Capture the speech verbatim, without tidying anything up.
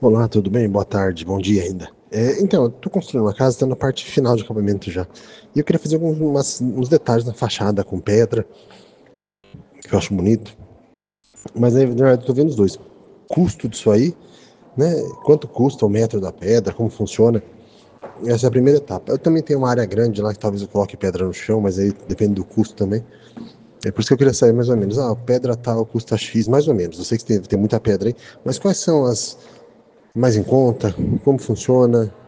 Olá, tudo bem? Boa tarde, bom dia ainda. É, então, eu tô construindo uma casa, está na parte final de acabamento já. E eu queria fazer alguns umas- uns detalhes na fachada com pedra, que eu acho bonito. Mas aí, na verdade, eu tô vendo os dois. Custo disso aí, né? Quanto custa o metro da pedra, como funciona. Essa é a primeira etapa. Eu também tenho uma área grande lá que talvez eu coloque pedra no chão, mas aí depende do custo também. É por isso que eu queria saber mais ou menos. Ah, pedra tal custa X, mais ou menos. Eu sei que tem, tem muita pedra aí, mas quais são as mais em conta? Como funciona?